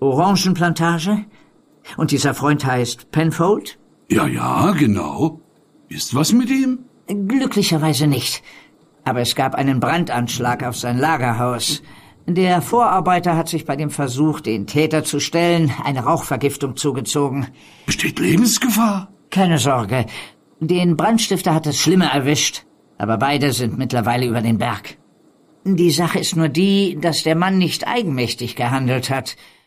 Orangenplantage? Und dieser Freund heißt Penfold? Ja, genau. Ist was mit ihm? Glücklicherweise nicht. Aber es gab einen Brandanschlag auf sein Lagerhaus. Der Vorarbeiter hat sich bei dem Versuch, den Täter zu stellen, eine Rauchvergiftung zugezogen. Besteht Lebensgefahr? Keine Sorge. Den Brandstifter hat es schlimmer erwischt. Aber beide sind mittlerweile über den Berg. Die Sache ist nur die, dass der Mann nicht eigenmächtig gehandelt hat.